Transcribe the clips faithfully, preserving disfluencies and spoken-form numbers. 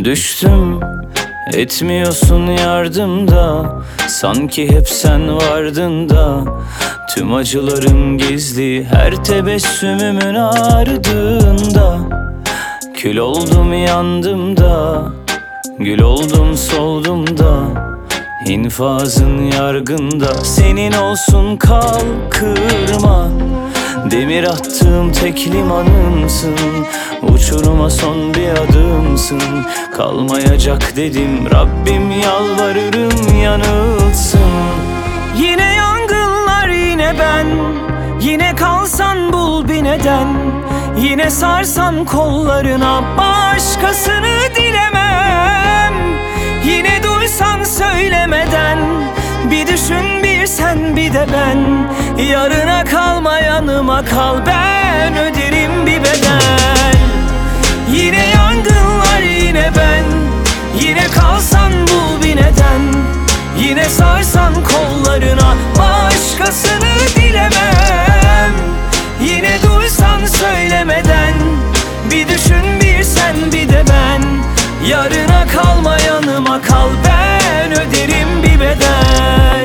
Düştüm, etmiyorsun yardımda. Sanki hep sen vardın da. Tüm acılarım gizli, her tebessümümün ardında. Kül oldum yandım da, gül oldum soldum da. İnfazın yargında, senin olsun kal kırma. Demir attığım tek limanımsın, uçuruma son bir adımsın. Kalmayacak dedim, Rabbim yalvarırım yanılsın. Yine yangınlar yine ben, yine kalsan bul bir neden. Yine sarsan kollarına, başkasını dilemem. Yine duysan söylemeden, bir düşün bir sen bir de ben. Yarına kalma yanıma kal, ben öderim bir bedel. Yine yangınlar yine ben, yine kalsan bul bir neden. Yine sarsan kollarına, başkasını dilemem. Yine duysan söylemeden, bir düşün bir sen bir de ben. Yarına kalma yanıma kal, ben öderim bir bedel.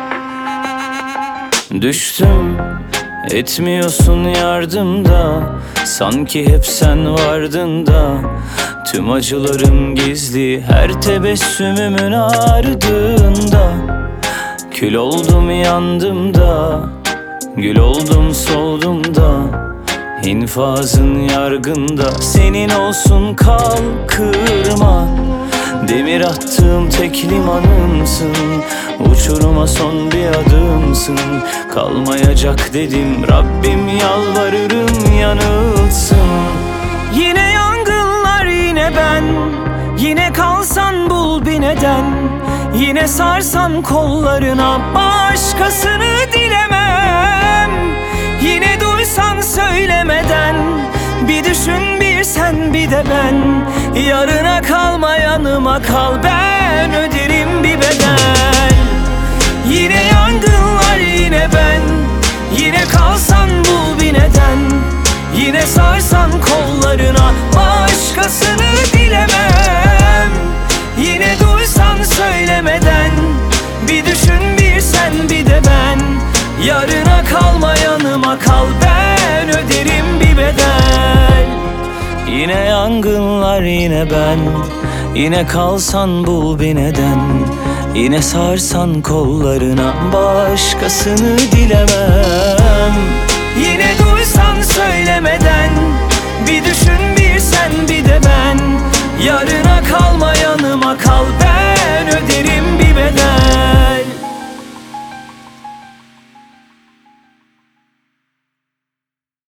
Düştüm, etmiyorsun yardımda. Sanki hep sen vardın da. Tüm acılarım gizli, her tebessümümün ardında. Kül oldum yandım da, gül oldum soldum da. İnfazın yargında, senin olsun kal kırma. Demir attığım tek limanımsın, uçuruma son bir adımsın. Kalmayacak dedim, Rabbim yalvarırım yanılsın. Yine yangınlar yine ben, yine kalsan bul bir neden. Yine sarsan kollarına, başkasını dilemem. Yine duysan söylemeden, bir düşün bir sen bir de ben. Yarına kalma yanıma kal, ben öderim bir bedel. Yine yangınlar yine ben, yine kalsan bul bir neden. Yine sarsan kollarına, başkasını dilemem. Yine duysan söylemeden, bir düşün bir sen bir de ben. Yarına kalma yanıma kal, ben öderim bir bedel. Yine yangınlar yine ben, yine kalsan bul bir neden. Yine sarsan kollarına, başkasını dilemem. Yine duysan söylemeden, bir düşün bir sen bir de ben. Yarın